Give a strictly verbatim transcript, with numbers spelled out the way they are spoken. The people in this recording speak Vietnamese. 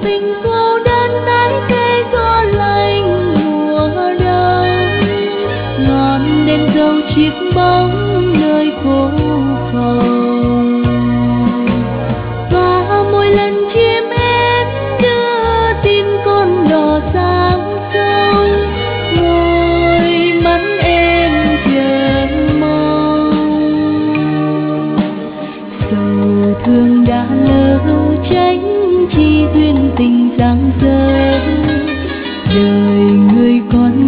tình cô đơn tái cây gió lạnh mùa đông. Ngọn đèn dầu chiếc bóng nơi phố cầu, và mỗi lần chim én đưa tin con đò sang sông, môi mắt em chờ mong. Sầu thương đã lỡ tránh chi duyên tình giang dở, đời người còn